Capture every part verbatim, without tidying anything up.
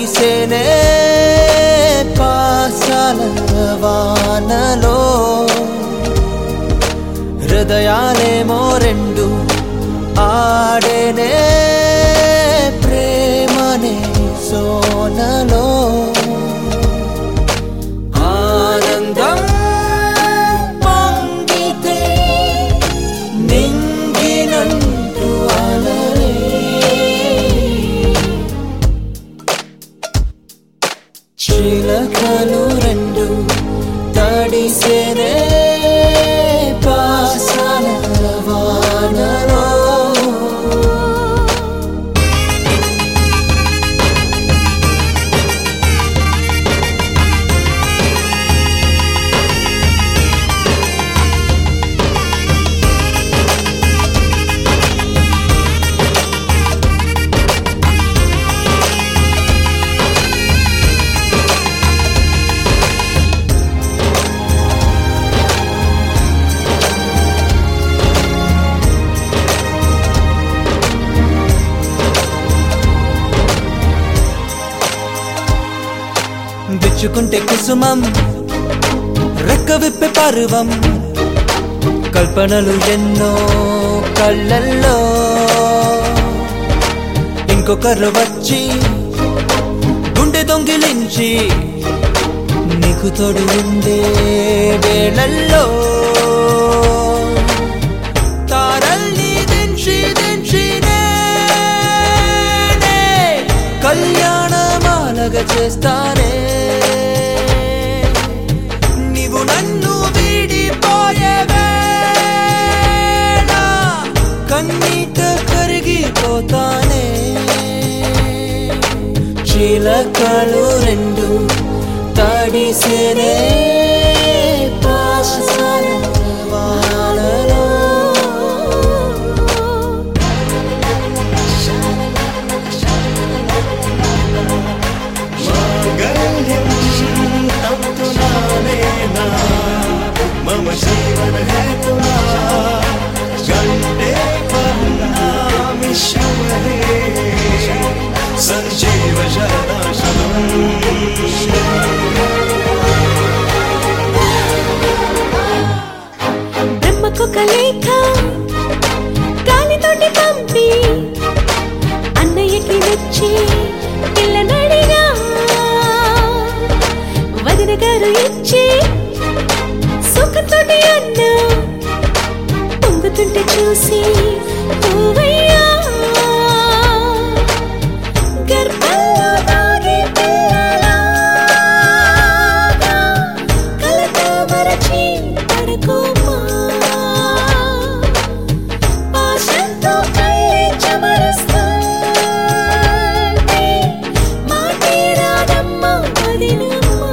తడిసేనే పాసాల వానలో హృదయాలేమో రెండు ఆడేనే ప్రేమనే సోనలో ఆనందం పొంగితే నింగినంటూ అలలే చిలకలు రెండు తడిసేనే పాసాల వానలో విచ్చుకుంటే కుసుమం రెక్క విప్పే పరువం కల్పనలు ఎన్నో కళ్ళల్లో ఇంకొకరు వచ్చి గుండె దొంగిలించి నీకు తోడు ఉండే వేళల్లో తారల్ని దించి దించి కళ్యాణమాలగా చేస్తానే నీవు నన్ను వీడిపోయే వేళ కన్నీట కరిగిపోతానే చిలకలు రెండు తడిసేనే పాసాల వానలో मम जीवन है तुना घंटे पन्नामि शिवने संजीव शरदाशतम् బ్రహ్మకు కలేఖ గాలితోటి పంపి అన్నయ్యకి వచ్చి పిల్లనడిగా వదిన గారు ఇచ్చి సుఖతోటి అన్న పొంగుతుంటే చూసి పోవయ్యా గర్భంలో దాగి పిల్లలాగా కలత మరచి పడుకోమా పాశంతో కళ్ళే చెమరుస్తుంటే మాటే రాదమ్మ వదినమ్మా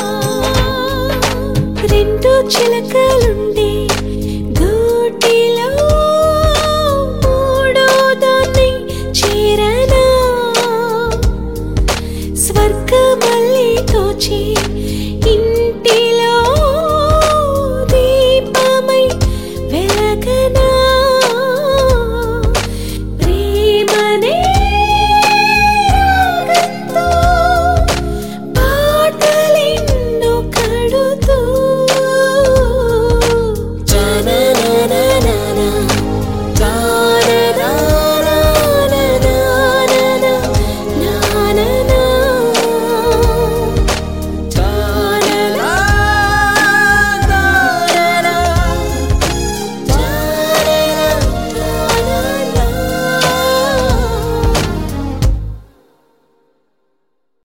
రెండు చిలకలుండే గూటిలో మూడో దాన్ని చేరనా స్వర్గమల్లి తోచి